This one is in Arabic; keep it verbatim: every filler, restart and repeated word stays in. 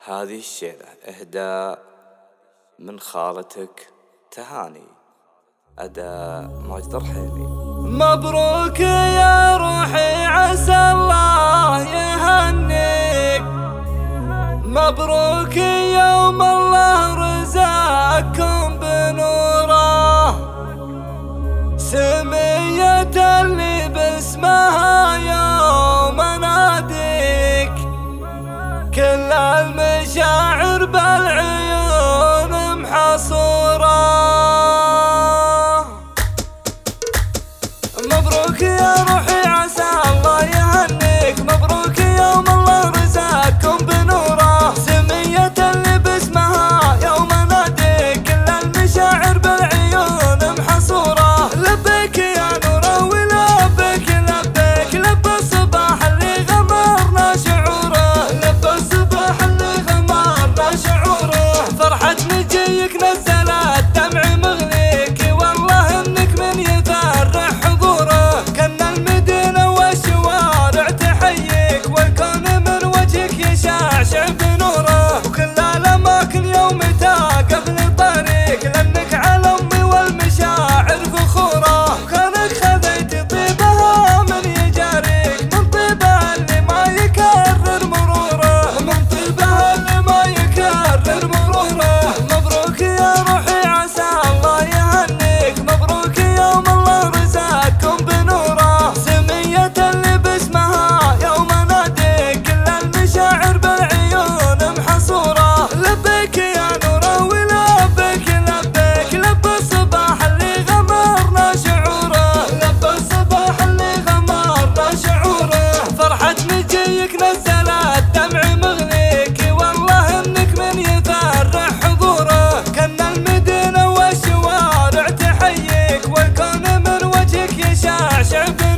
هذه الشيلة إهداء من خالتك تهاني، أداء ماجد الرحيمي. مبروك يا روحي عسى الله يهنيك، مبروك يوم الله رزقكم بنوره، سمية اللي باسمها يوم ناديك، كل المشاعر بالعيون محصورة. مبروك يا روحي عسى الله يهنيك، مبروك يوم الله رزقكم بنوره، سمية اللي باسمها يوم ناديك، كل المشاعر بالعيون محصورة. لبيك يا نوره ولبيك لبيك، لبى الصباح اللي غمرنا شعوره، لبى الصباح اللي غمرنا شعوره. فرحة مجيك نزلت دمع مغليك، والله انك من يفرح حضوره، كان المدينة والشوارع تحييك، والكون من وجهك يشعشع بنوره، وكل الاماكن يوم تقف لطريق، لانك على امي والمشاعر فخوره، وكانك خذيت طيبها من يجاريك، من طيبها اللي ما يكرر مروره، من طيبها اللي ما يكرر مروره. مبروك يا روحي عسى الله يهنيك، مبروك يوم الله رزقكم بنوره، سمية اللي باسمها يوم ناديك، كل المشاعر بالعيون محصورة. لبيك يا نوره ولبيك لبيك، لبى الصباح اللي غمرنا شعوره، لبى الصباح اللي غمرنا شعوره. فرحة مجيك نزلت دمع مغليك، والله انك من يفرح حضوره، كان المدينة والشوارع تحييك، والكون من وجهك يشعشع.